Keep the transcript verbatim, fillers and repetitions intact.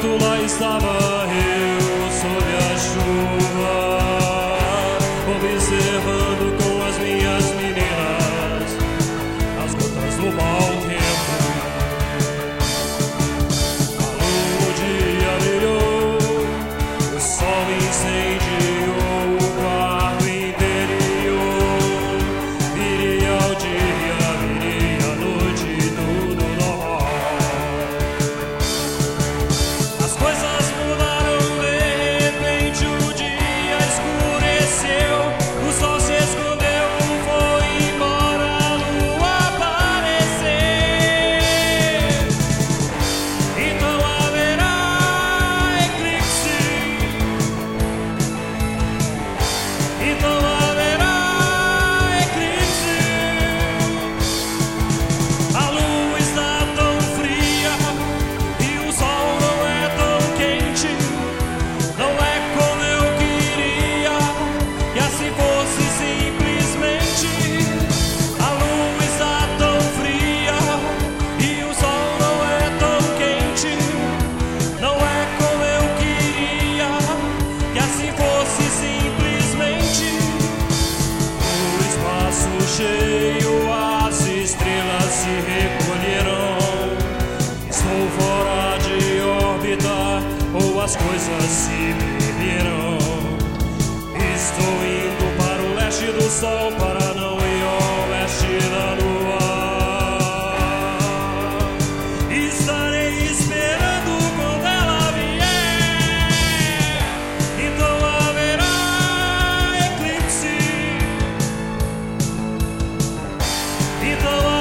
momento lá estava eu sob a chuva, observando com as minhas meninas as gotas do mau tempo. A lua o dia brilhou, o sol incendiou o quarto interior. Viria ao dia, viria à noite, tudo normal. As coisas mudaram de repente, o dia escureceu, o sol se escondeu, foi embora, a lua apareceu. Então haverá eclipse, então haverá eclipse. A lua está tão fria e o sol não é tão quente. Não é como eu queria que assim fosse simplesmente. A lua está tão fria e o sol não é tão quente. Não é como eu queria que assim fosse simplesmente. No espaço cheio as estrelas se recolheram. Estou fora de órbita ou as coisas se perderam. Estou indo para o leste do sol para não ir ao leste da lua. Estarei esperando quando ela vier. Então haverá eclipse, então